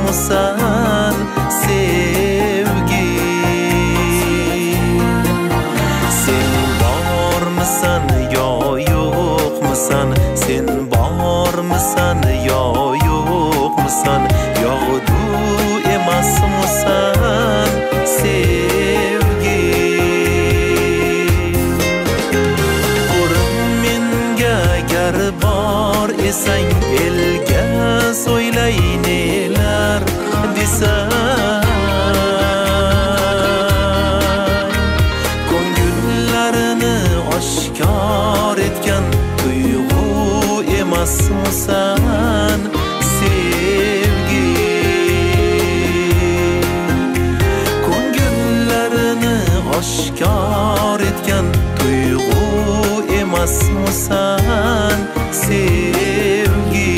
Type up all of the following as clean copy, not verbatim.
emasmısan sevgi? Sen bormısan yo yo'qmisan? Sen bormısan yo yo'qmisan? Yog'du emasmısan sevgi? Menga gar bor esang elga so'ylay nelar desang, ko'ngillarini oshkor etgan tuyg'u emasmisan sevgi? Ko'ngillarini oshkor etgan tuyg'u emasmisan sevgi?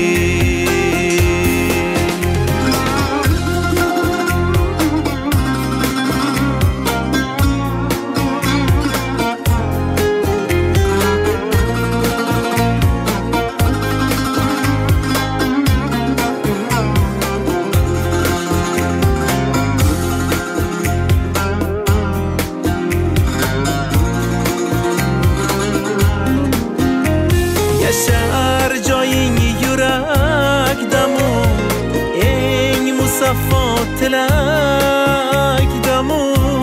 Yashar joying yurakdamu, eng musaffo tilakdamu.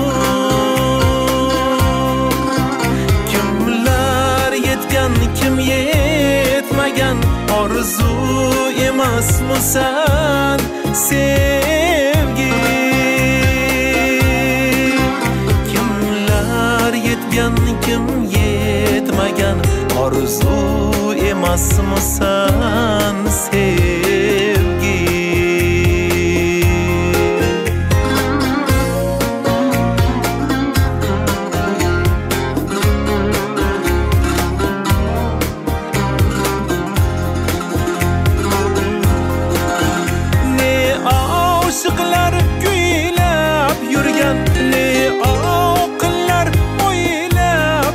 Kimlar yetgan, kim yetmagan, orzu emasmisan sevgi? Kimlar yetgan, kim yetmagan, orzu emasmisan sevgi? Ne oshiqlar kuylab yurgan, ne oqillar o'ylab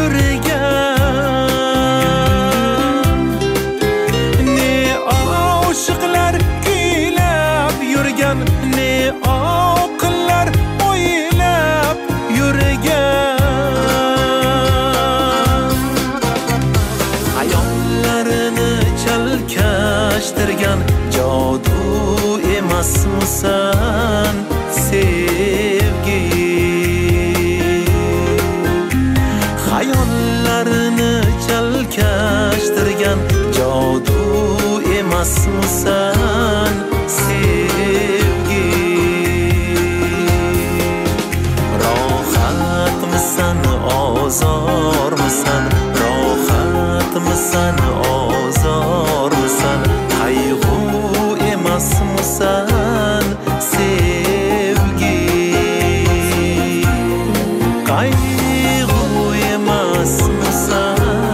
yurgan. Ne oshiqlar kuylab yurgan, ne oqillar o'ylab yurgan. Hayollarini chalkashtirgan jodu emasmisan sevgi? Hayollarini chalkashtirgan jodu emasmisan sevgi? Rohatmisan ozormisan? Rohatmisan ozormisan? Qayg'u emasmisan sevgi? Qayg'u emasmisan